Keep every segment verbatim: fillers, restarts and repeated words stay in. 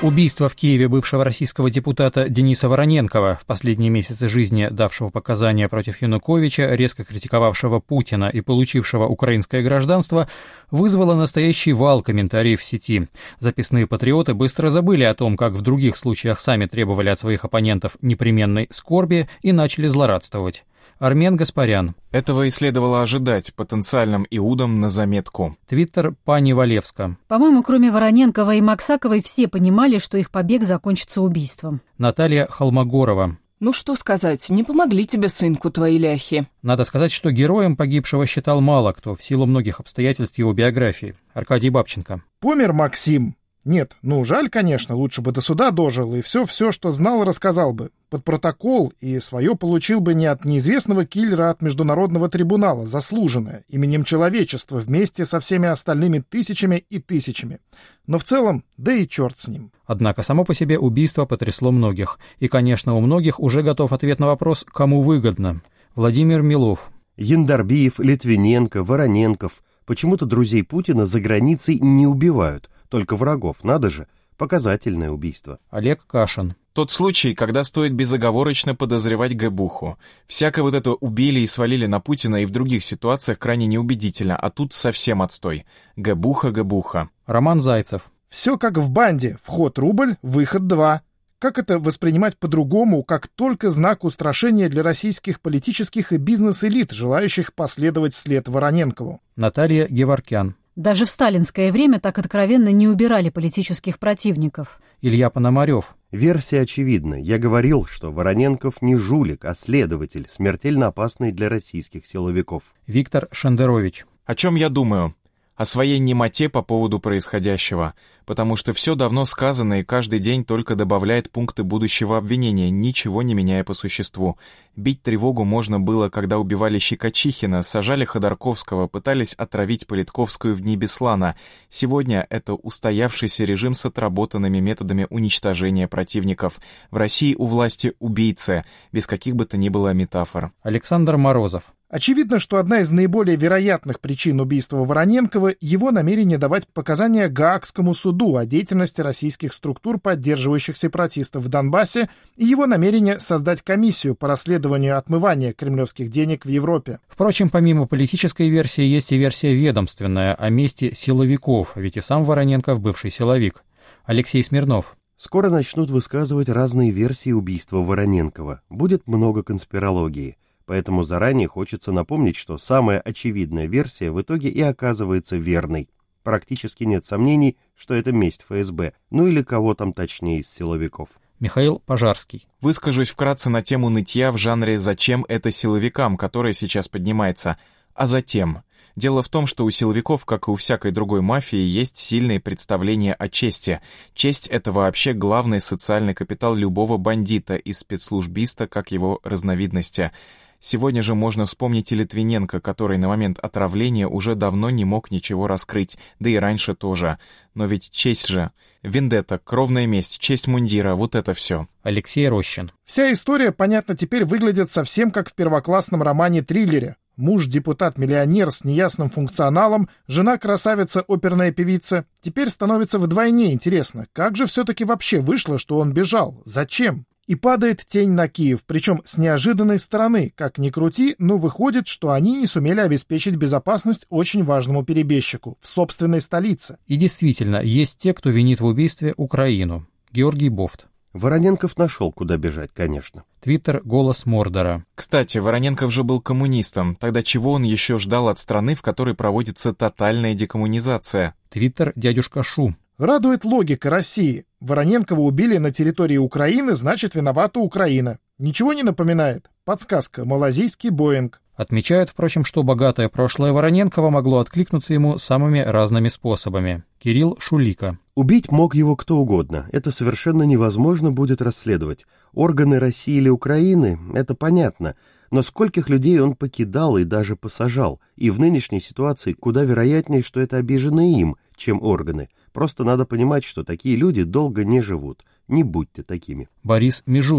Убийство в Киеве бывшего российского депутата Дениса Вороненкова, в последние месяцы жизни давшего показания против Януковича, резко критиковавшего Путина и получившего украинское гражданство, вызвало настоящий вал комментариев в сети. Записные патриоты быстро забыли о том, как в других случаях сами требовали от своих оппонентов непременной скорби и начали злорадствовать. Армен Гаспарян. Этого и следовало ожидать потенциальным иудам на заметку. Твиттер Пани Валевска. По-моему, кроме Вороненкова и Максаковой, все понимали, что их побег закончится убийством. Наталья Холмогорова. Ну что сказать, не помогли тебе, сынку, твои ляхи. Надо сказать, что героем погибшего считал мало кто в силу многих обстоятельств его биографии. Аркадий Бабченко. Помер Максим. Нет, ну жаль, конечно, лучше бы до суда дожил и все-все, что знал, рассказал бы. Под протокол и свое получил бы не от неизвестного киллера, а от международного трибунала, заслуженное, именем человечества, вместе со всеми остальными тысячами и тысячами. Но в целом, да и черт с ним. Однако само по себе убийство потрясло многих. И, конечно, у многих уже готов ответ на вопрос, кому выгодно. Владимир Милов. Яндарбиев, Литвиненко, Вороненков. Почему-то друзей Путина за границей не убивают. Только врагов, надо же, показательное убийство. Олег Кашин. Тот случай, когда стоит безоговорочно подозревать Гэбуху. Всякое вот это убили и свалили на Путина и в других ситуациях крайне неубедительно, а тут совсем отстой. Гэбуха, Гэбуха. Роман Зайцев. Все как в банде. Вход рубль, выход два. Как это воспринимать по-другому, как только знак устрашения для российских политических и бизнес-элит, желающих последовать вслед Вороненкову? Наталья Геворкян. Даже в сталинское время так откровенно не убирали политических противников. Илья Пономарев. Версия очевидна. Я говорил, что Вороненков не жулик, а следователь, смертельно опасный для российских силовиков. Виктор Шендерович. О чем я думаю? О своей немоте по поводу происходящего, потому что все давно сказано и каждый день только добавляет пункты будущего обвинения, ничего не меняя по существу. Бить тревогу можно было, когда убивали Щекочихина, сажали Ходорковского, пытались отравить Политковскую в дни Беслана. Сегодня это устоявшийся режим с отработанными методами уничтожения противников. В России у власти убийцы, без каких бы то ни было метафор. Александр Морозов. Очевидно, что одна из наиболее вероятных причин убийства Вороненкова – его намерение давать показания Гаагскому суду о деятельности российских структур, поддерживающих сепаратистов в Донбассе, и его намерение создать комиссию по расследованию отмывания кремлевских денег в Европе. Впрочем, помимо политической версии, есть и версия ведомственная о месте силовиков, ведь и сам Вороненков бывший силовик. Алексей Смирнов. Скоро начнут высказывать разные версии убийства Вороненкова. Будет много конспирологии. Поэтому заранее хочется напомнить, что самая очевидная версия в итоге и оказывается верной. Практически нет сомнений, что это месть эф эс бэ, ну или кого там точнее из силовиков. Михаил Пожарский. Выскажусь вкратце на тему нытья в жанре «Зачем это силовикам?», которая сейчас поднимается. А затем. Дело в том, что у силовиков, как и у всякой другой мафии, есть сильные представления о чести. Честь — это вообще главный социальный капитал любого бандита и спецслужбиста, как его разновидности. Сегодня же можно вспомнить и Литвиненко, который на момент отравления уже давно не мог ничего раскрыть, да и раньше тоже. Но ведь честь же. Вендетта, кровная месть, честь мундира, вот это все. Алексей Рощин. Вся история, понятно, теперь выглядит совсем как в первоклассном романе-триллере. Муж депутат-миллионер с неясным функционалом, жена красавица, оперная певица. Теперь становится вдвойне интересно, как же все-таки вообще вышло, что он бежал? Зачем? И падает тень на Киев, причем с неожиданной стороны. Как ни крути, но выходит, что они не сумели обеспечить безопасность очень важному перебежчику в собственной столице. И действительно, есть те, кто винит в убийстве Украину. Георгий Бофт. Вороненков нашел, куда бежать, конечно. Твиттер «Голос Мордора». Кстати, Вороненков же был коммунистом. Тогда чего он еще ждал от страны, в которой проводится тотальная декоммунизация? Твиттер «Дядюшка Шу». Радует логика России. Вороненкова убили на территории Украины, значит, виновата Украина. Ничего не напоминает? Подсказка. Малазийский Боинг. Отмечают, впрочем, что богатое прошлое Вороненкова могло откликнуться ему самыми разными способами. Кирилл Шулика. Убить мог его кто угодно. Это совершенно невозможно будет расследовать. Органы России или Украины — это понятно. Но скольких людей он покидал и даже посажал. И в нынешней ситуации куда вероятнее, что это обиженные им, чем органы. Просто надо понимать, что такие люди долго не живут. Не будьте такими. Борис Межуев.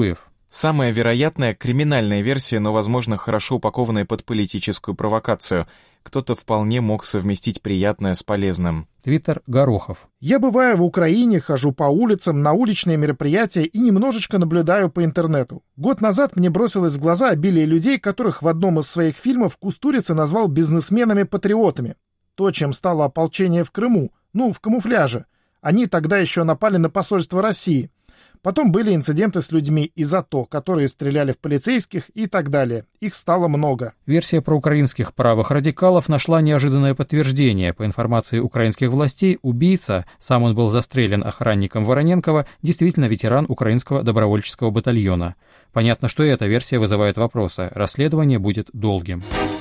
Самая вероятная — криминальная версия, но, возможно, хорошо упакованная под политическую провокацию. Кто-то вполне мог совместить приятное с полезным. Твиттер Горохов. Я бываю в Украине, хожу по улицам, на уличные мероприятия и немножечко наблюдаю по интернету. Год назад мне бросилось в глаза обилие людей, которых в одном из своих фильмов Кустурица назвал бизнесменами-патриотами. То, чем стало ополчение в Крыму, ну, в камуфляже. Они тогда еще напали на посольство России. Потом были инциденты с людьми из АТО, которые стреляли в полицейских и так далее. Их стало много. Версия проукраинских правых радикалов нашла неожиданное подтверждение. По информации украинских властей, убийца, сам он был застрелен охранником Вороненкова, действительно ветеран украинского добровольческого батальона. Понятно, что эта версия вызывает вопросы. Расследование будет долгим.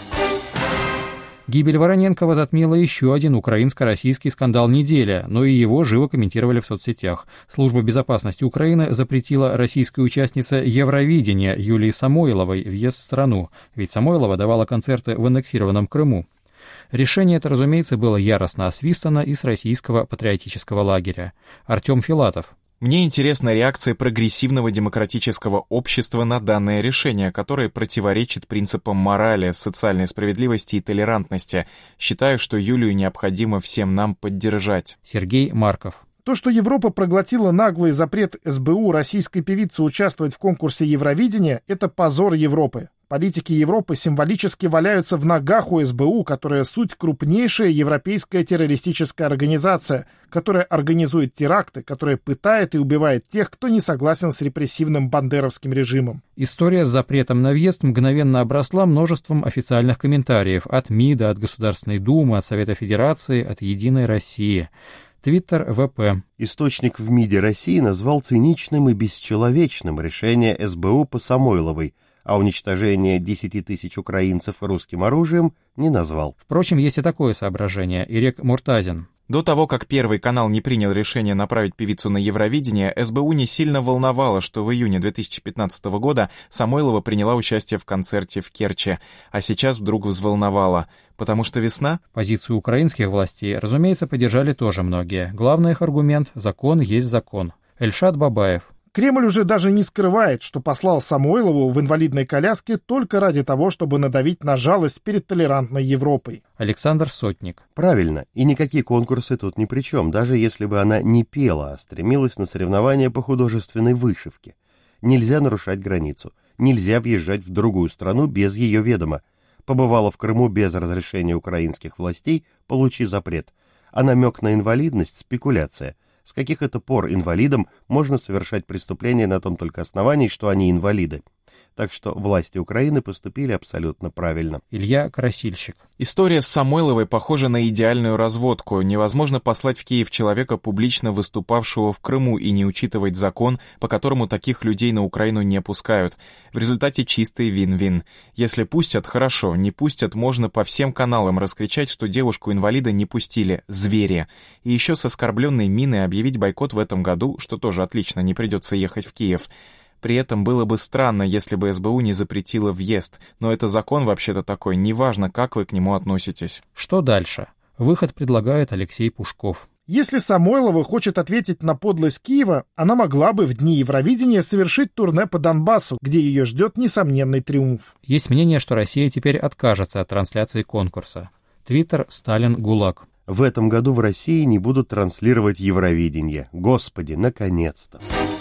Гибель Вороненкова затмила еще один украинско-российский скандал недели, но и его живо комментировали в соцсетях. Служба безопасности Украины запретила российской участнице Евровидения Юлии Самойловой въезд в страну, ведь Самойлова давала концерты в аннексированном Крыму. Решение это, разумеется, было яростно освистано из российского патриотического лагеря. Артем Филатов. Мне интересна реакция прогрессивного демократического общества на данное решение, которое противоречит принципам морали, социальной справедливости и толерантности. Считаю, что Юлию необходимо всем нам поддержать. Сергей Марков. То, что Европа проглотила наглый запрет эс бэ у российской певице участвовать в конкурсе Евровидения, это позор Европы. Политики Европы символически валяются в ногах у эс бэ у, которая суть крупнейшая европейская террористическая организация, которая организует теракты, которая пытает и убивает тех, кто не согласен с репрессивным бандеровским режимом. История с запретом на въезд мгновенно обросла множеством официальных комментариев от МИДа, от Государственной Думы, от Совета Федерации, от Единой России. Твиттер вэ пэ. Источник в МИДе России назвал циничным и бесчеловечным решение эс бэ у по Самойловой, а уничтожение десяти тысяч украинцев русским оружием не назвал. Впрочем, есть и такое соображение. Ирек Муртазин. До того, как Первый канал не принял решение направить певицу на Евровидение, эс бэ у не сильно волновало, что в июне две тысячи пятнадцатого года Самойлова приняла участие в концерте в Керчи, а сейчас вдруг взволновала. Потому что весна? Позицию украинских властей, разумеется, поддержали тоже многие. Главный их аргумент – закон есть закон. Эльшат Бабаев. Кремль уже даже не скрывает, что послал Самойлову в инвалидной коляске только ради того, чтобы надавить на жалость перед толерантной Европой. Александр Сотник. Правильно, и никакие конкурсы тут ни при чем, даже если бы она не пела, а стремилась на соревнования по художественной вышивке. Нельзя нарушать границу, нельзя въезжать в другую страну без ее ведома. Побывала в Крыму без разрешения украинских властей, получи запрет. А намек на инвалидность – спекуляция. С каких это пор инвалидам можно совершать преступления на том только основании, что они инвалиды? Так что власти Украины поступили абсолютно правильно. Илья Красильщик. История с Самойловой похожа на идеальную разводку. Невозможно послать в Киев человека, публично выступавшего в Крыму, и не учитывать закон, по которому таких людей на Украину не пускают. В результате чистый вин-вин. Если пустят, хорошо. Не пустят, можно по всем каналам раскричать, что девушку-инвалида не пустили. Звери. И еще с оскорбленной миной объявить бойкот в этом году, что тоже отлично, не придется ехать в Киев. При этом было бы странно, если бы эс бэ у не запретила въезд, но это закон вообще-то такой, неважно, как вы к нему относитесь. Что дальше? Выход предлагает Алексей Пушков. Если Самойлова хочет ответить на подлость Киева, она могла бы в дни Евровидения совершить турне по Донбассу, где ее ждет несомненный триумф. Есть мнение, что Россия теперь откажется от трансляции конкурса. Твиттер Сталин ГУЛАГ. В этом году в России не будут транслировать Евровидение. Господи, наконец-то!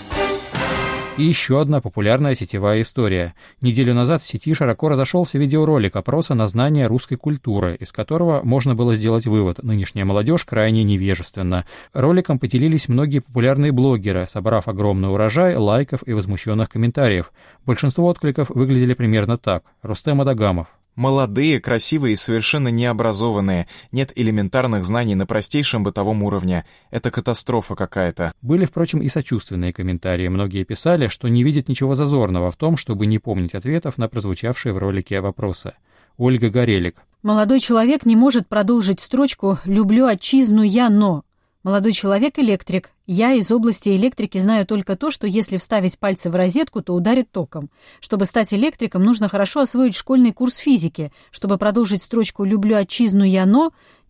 И еще одна популярная сетевая история. Неделю назад в сети широко разошелся видеоролик опроса на знание русской культуры, из которого можно было сделать вывод: нынешняя молодежь крайне невежественна. Роликом поделились многие популярные блогеры, собрав огромный урожай лайков и возмущенных комментариев. Большинство откликов выглядели примерно так. Рустем Адагамов. Молодые, красивые и совершенно необразованные. Нет элементарных знаний на простейшем бытовом уровне. Это катастрофа какая-то. Были, впрочем, и сочувственные комментарии. Многие писали, что не видят ничего зазорного в том, чтобы не помнить ответов на прозвучавшие в ролике вопросы. Ольга Горелик. Молодой человек не может продолжить строчку «люблю отчизну я, но». Молодой человек — электрик. Я из области электрики знаю только то, что если вставить пальцы в розетку, то ударит током. Чтобы стать электриком, нужно хорошо освоить школьный курс физики. Чтобы продолжить строчку «люблю отчизну я, но»,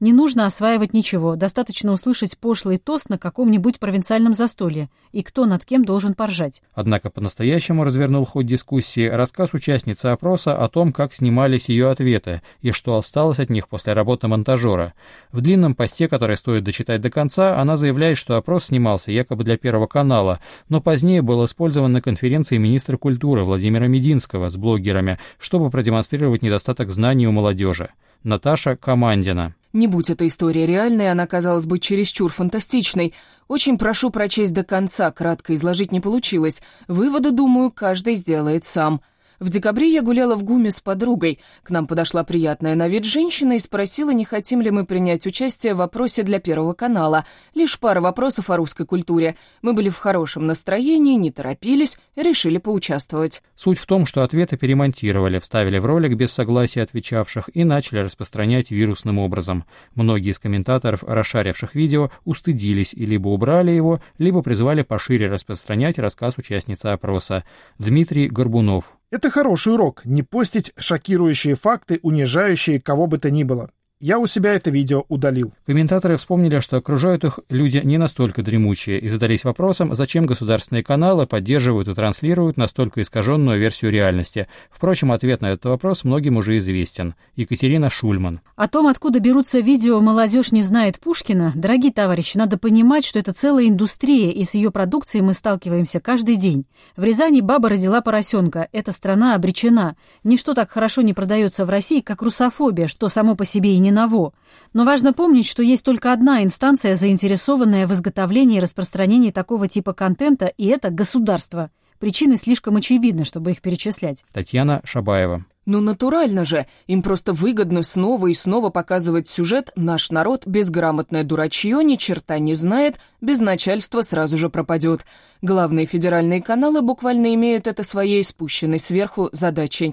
Не нужно осваивать ничего, достаточно услышать пошлый тост на каком-нибудь провинциальном застолье, и кто над кем должен поржать. Однако по-настоящему развернул ход дискуссии рассказ участницы опроса о том, как снимались ее ответы и что осталось от них после работы монтажера. В длинном посте, который стоит дочитать до конца, она заявляет, что опрос снимался якобы для Первого канала, но позднее был использован на конференции министра культуры Владимира Мединского с блогерами, чтобы продемонстрировать недостаток знаний у молодежи. Наташа Командина. Не будь эта история реальной, она казалась бы чересчур фантастичной. Очень прошу прочесть до конца, кратко изложить не получилось. Выводы, думаю, каждый сделает сам. В декабре я гуляла в ГУМе с подругой. К нам подошла приятная на вид женщина и спросила, не хотим ли мы принять участие в опросе для Первого канала. Лишь пара вопросов о русской культуре. Мы были в хорошем настроении, не торопились, решили поучаствовать. Суть в том, что ответы перемонтировали, вставили в ролик без согласия отвечавших и начали распространять вирусным образом. Многие из комментаторов, расшаривших видео, устыдились и либо убрали его, либо призвали пошире распространять рассказ участницы опроса. Дмитрий Горбунов. Это хороший урок — не постить шокирующие факты, унижающие кого бы то ни было. Я у себя это видео удалил. Комментаторы вспомнили, что окружают их люди не настолько дремучие, и задались вопросом, зачем государственные каналы поддерживают и транслируют настолько искаженную версию реальности. Впрочем, ответ на этот вопрос многим уже известен. Екатерина Шульман. О том, откуда берутся видео «Молодежь не знает Пушкина», дорогие товарищи, надо понимать, что это целая индустрия, и с ее продукцией мы сталкиваемся каждый день. В Рязани баба родила поросенка. Эта страна обречена. Ничто так хорошо не продается в России, как русофобия, что само по себе и не ново. Но важно помнить, что есть только одна инстанция, заинтересованная в изготовлении и распространении такого типа контента, и это государство. Причины слишком очевидны, чтобы их перечислять. Татьяна Шабаева. Ну, натурально же. Им просто выгодно снова и снова показывать сюжет «Наш народ, безграмотное дурачье, ни черта не знает, без начальства сразу же пропадет». Главные федеральные каналы буквально имеют это своей спущенной сверху задачей.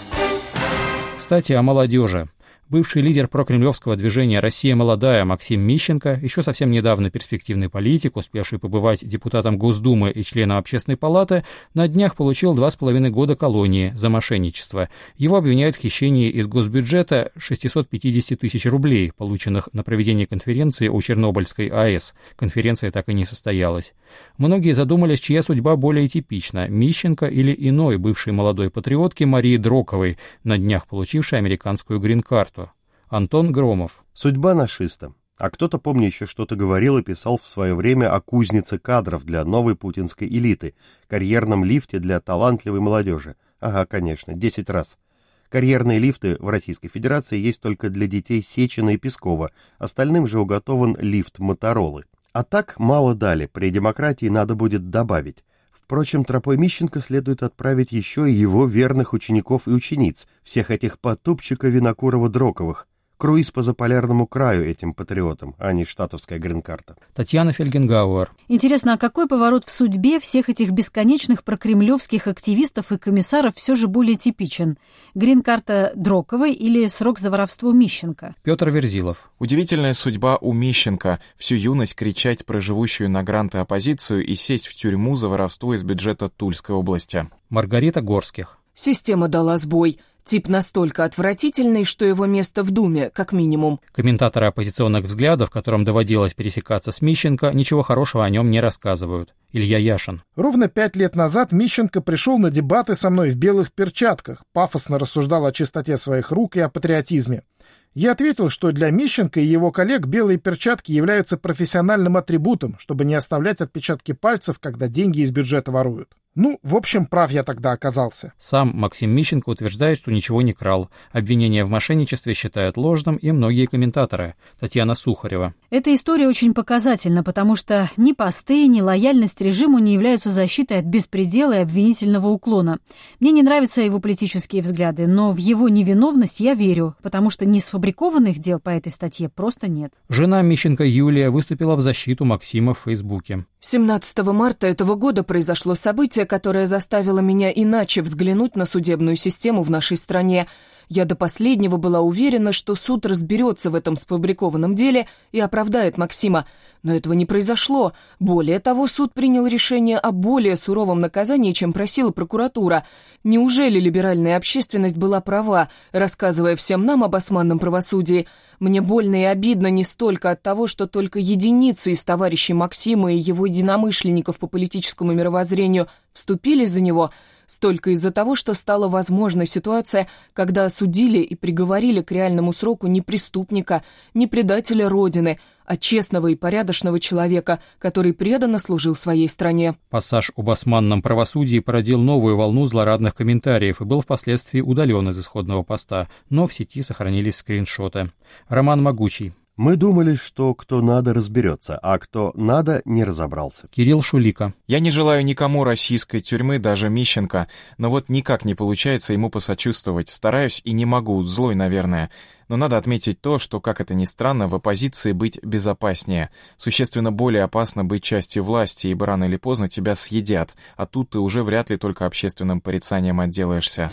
Кстати, о молодежи. Бывший лидер прокремлевского движения «Россия молодая» Максим Мищенко, еще совсем недавно перспективный политик, успевший побывать депутатом Госдумы и членом Общественной палаты, на днях получил два с половиной года колонии за мошенничество. Его обвиняют в хищении из госбюджета шестьсот пятьдесят тысяч рублей, полученных на проведение конференции у Чернобыльской АЭС. Конференция так и не состоялась. Многие задумались, чья судьба более типична – Мищенко или иной бывшей молодой патриотки Марии Дроковой, на днях получившей американскую грин-карту. Антон Громов. Судьба нашиста. А кто-то, помню, еще что-то говорил и писал в свое время о кузнице кадров для новой путинской элиты, карьерном лифте для талантливой молодежи. Ага, конечно, десять раз. Карьерные лифты в Российской Федерации есть только для детей Сечина и Пескова, остальным же уготован лифт Моторолы. А так мало дали, при демократии надо будет добавить. Впрочем, тропой Мищенко следует отправить еще и его верных учеников и учениц, всех этих Потупчика-Винокурова-Дроковых. Круиз по заполярному краю этим патриотам, а не штатовская грин-карта. Татьяна Фельгенгауэр. Интересно, а какой поворот в судьбе всех этих бесконечных прокремлевских активистов и комиссаров все же более типичен? Грин-карта Дроковой или срок за воровство Мищенко? Петр Верзилов. Удивительная судьба у Мищенко — всю юность кричать про живущую на гранты оппозицию и сесть в тюрьму за воровство из бюджета Тульской области. Маргарита Горских. Система дала сбой. Тип настолько отвратительный, что его место в Думе, как минимум. Комментаторы оппозиционных взглядов, которым доводилось пересекаться с Мищенко, ничего хорошего о нем не рассказывают. Илья Яшин. Ровно пять лет назад Мищенко пришел на дебаты со мной в белых перчатках, пафосно рассуждал о чистоте своих рук и о патриотизме. Я ответил, что для Мищенко и его коллег белые перчатки являются профессиональным атрибутом, чтобы не оставлять отпечатки пальцев, когда деньги из бюджета воруют. Ну, в общем, прав я тогда оказался. Сам Максим Мищенко утверждает, что ничего не крал. Обвинения в мошенничестве считают ложным и многие комментаторы. Татьяна Сухарева. Эта история очень показательна, потому что ни посты, ни лояльность режиму не являются защитой от беспредела и обвинительного уклона. Мне не нравятся его политические взгляды, но в его невиновность я верю, потому что несфабрикованных дел по этой статье просто нет. Жена Мищенко Юлия выступила в защиту Максима в Фейсбуке. семнадцатого марта этого года произошло событие, которое заставило меня иначе взглянуть на судебную систему в нашей стране. Я до последнего была уверена, что суд разберется в этом сфабрикованном деле и оправдает Максима. Но этого не произошло. Более того, суд принял решение о более суровом наказании, чем просила прокуратура. Неужели либеральная общественность была права, рассказывая всем нам об османном правосудии? Мне больно и обидно не столько от того, что только единицы из товарищей Максима и его единомышленников по политическому мировоззрению вступили за него, столько из-за того, что стала возможной ситуация, когда осудили и приговорили к реальному сроку не преступника, не предателя Родины, а честного и порядочного человека, который преданно служил своей стране. Пассаж об османном правосудии породил новую волну злорадных комментариев и был впоследствии удален из исходного поста, но в сети сохранились скриншоты. Роман Могучий. Мы думали, что кто надо разберется, а кто надо не разобрался. Кирилл Шулика. Я не желаю никому российской тюрьмы, даже Мищенко, но вот никак не получается ему посочувствовать. Стараюсь и не могу, злой, наверное. Но надо отметить то, что, как это ни странно, в оппозиции быть безопаснее. Существенно более опасно быть частью власти, ибо рано или поздно тебя съедят, а тут ты уже вряд ли только общественным порицанием отделаешься.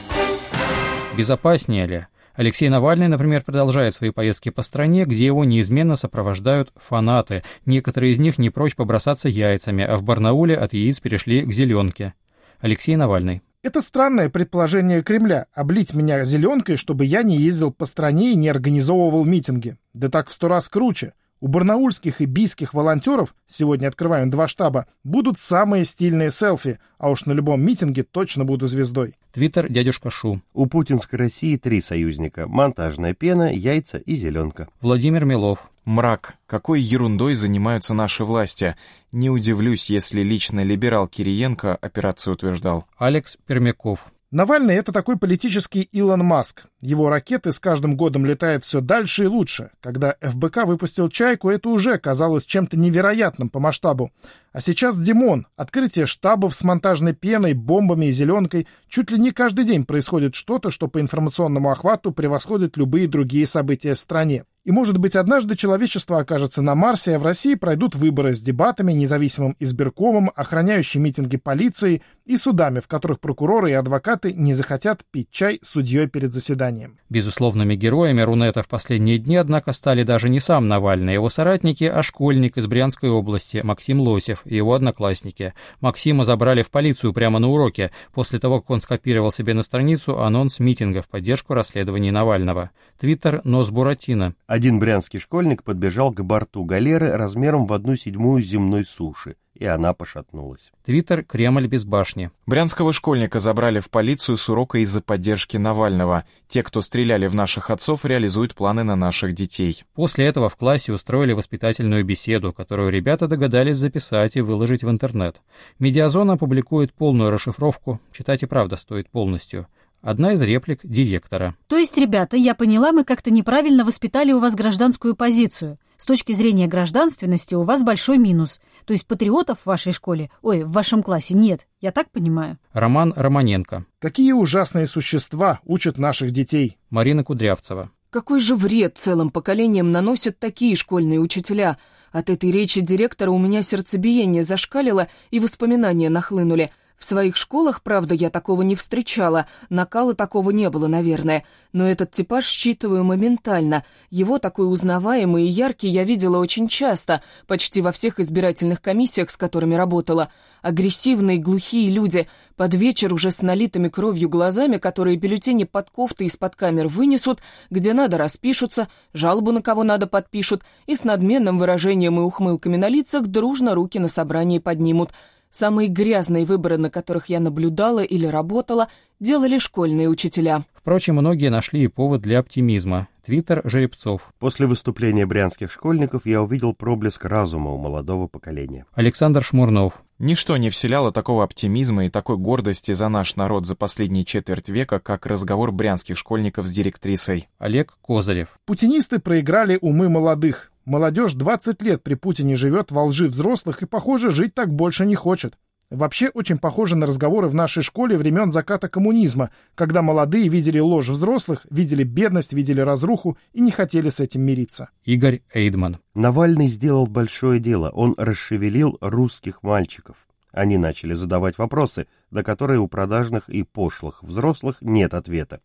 Безопаснее ли? Алексей Навальный, например, продолжает свои поездки по стране, где его неизменно сопровождают фанаты. Некоторые из них не прочь побросаться яйцами, а в Барнауле от яиц перешли к зеленке. Алексей Навальный. Это странное предположение Кремля — облить меня зеленкой, чтобы я не ездил по стране и не организовывал митинги. Да так в сто раз круче. У барнаульских и бийских волонтеров, сегодня открываем два штаба, будут самые стильные селфи, а уж на любом митинге точно буду звездой. Твиттер дядюшка Шу. У путинской России три союзника: монтажная пена, яйца и зеленка. Владимир Милов. Мрак. Какой ерундой занимаются наши власти. Не удивлюсь, если лично либерал Кириенко операцию утверждал. Алекс Пермяков. Навальный — это такой политический Илон Маск. Его ракеты с каждым годом летают все дальше и лучше. Когда эф бэ ка выпустил «Чайку», это уже казалось чем-то невероятным по масштабу. А сейчас Димон. Открытие штабов с монтажной пеной, бомбами и зеленкой. Чуть ли не каждый день происходит что-то, что по информационному охвату превосходит любые другие события в стране. И, может быть, однажды человечество окажется на Марсе, а в России пройдут выборы с дебатами, независимым избиркомом, охраняющей митинги полицией и судами, в которых прокуроры и адвокаты не захотят пить чай с судьей перед заседанием. Безусловными героями Рунета в последние дни, однако, стали даже не сам Навальный, его соратники, а школьник из Брянской области Максим Лосев и его одноклассники. Максима забрали в полицию прямо на уроке, после того, как он скопировал себе на страницу анонс митинга в поддержку расследований Навального. Твиттер Нос Буратино. Один брянский школьник подбежал к борту галеры размером в одну седьмую земной суши, и она пошатнулась. Твиттер Кремль без башни. Брянского школьника забрали в полицию с урока из-за поддержки Навального. Те, кто стреляли в наших отцов, реализуют планы на наших детей. После этого в классе устроили воспитательную беседу, которую ребята догадались записать и выложить в интернет. Медиазона опубликует полную расшифровку, читать и правда стоит полностью. Одна из реплик директора. То есть, ребята, я поняла, мы как-то неправильно воспитали у вас гражданскую позицию. С точки зрения гражданственности у вас большой минус. То есть патриотов в вашей школе, ой, в вашем классе нет. Я так понимаю? Роман Романенко. Какие ужасные существа учат наших детей. Марина Кудрявцева. Какой же вред целым поколениям наносят такие школьные учителя? От этой речи директора у меня сердцебиение зашкалило и воспоминания нахлынули. В своих школах, правда, я такого не встречала, накала такого не было, наверное, но этот типаж считываю моментально. Его такой узнаваемый и яркий я видела очень часто, почти во всех избирательных комиссиях, с которыми работала. Агрессивные, глухие люди, под вечер уже с налитыми кровью глазами, которые бюллетени под кофты из-под камер вынесут, где надо распишутся, жалобу на кого надо подпишут, и с надменным выражением и ухмылками на лицах дружно руки на собрании поднимут. Самые грязные выборы, на которых я наблюдала или работала, делали школьные учителя. Впрочем, многие нашли и повод для оптимизма. Твиттер Жеребцов. После выступления брянских школьников я увидел проблеск разума у молодого поколения. Александр Шмурнов. Ничто не вселяло такого оптимизма и такой гордости за наш народ за последние четверть века, как разговор брянских школьников с директрисой. Олег Козырев. Путинисты проиграли умы молодых. Молодежь двадцать лет при Путине живет во лжи взрослых и, похоже, жить так больше не хочет. Вообще очень похоже на разговоры в нашей школе времен заката коммунизма, когда молодые видели ложь взрослых, видели бедность, видели разруху и не хотели с этим мириться. Игорь Эйдман. Навальный сделал большое дело. Он расшевелил русских мальчиков. Они начали задавать вопросы, на которые у продажных и пошлых взрослых нет ответа.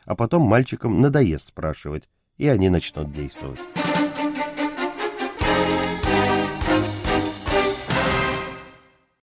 а потом мальчикам надоест спрашивать, и они начнут действовать.